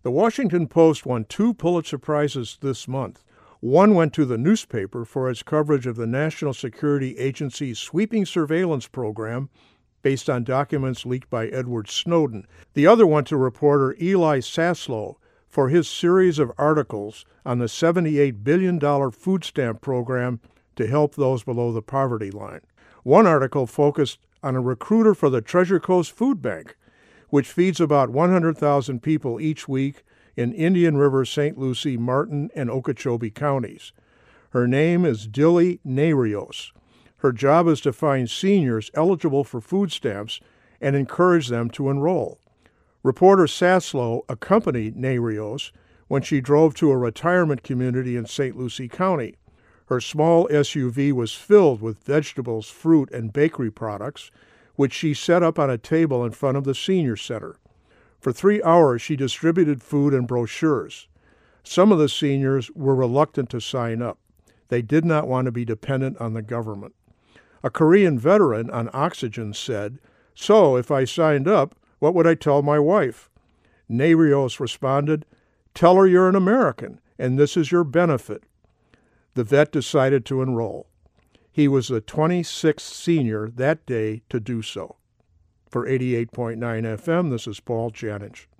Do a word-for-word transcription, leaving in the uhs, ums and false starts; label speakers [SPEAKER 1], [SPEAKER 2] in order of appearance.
[SPEAKER 1] The Washington Post won two Pulitzer Prizes this month. One went to the newspaper for its coverage of the National Security Agency's sweeping surveillance program based on documents leaked by Edward Snowden. The other went to reporter Eli Saslow for his series of articles on the seventy-eight billion dollars food stamp program to help those below the poverty line. One article focused on a recruiter for the Treasure Coast Food Bank, which feeds about one hundred thousand people each week in Indian River, Saint Lucie, Martin, and Okeechobee counties. Her name is Dilly Narios. Her job is to find seniors eligible for food stamps and encourage them to enroll. Reporter Saslow accompanied Narios when she drove to a retirement community in Saint Lucie County. Her small S U V was filled with vegetables, fruit, and bakery products, which she set up on a table in front of the senior center. For three hours, she distributed food and brochures. Some of the seniors were reluctant to sign up. They did not want to be dependent on the government. A Korean veteran on oxygen said, "So, if I signed up, what would I tell my wife?" Narios responded, "Tell her you're an American, and this is your benefit." The vet decided to enroll. He was the twenty-sixth senior that day to do so. For eighty-eight point nine F M, this is Paul Janich.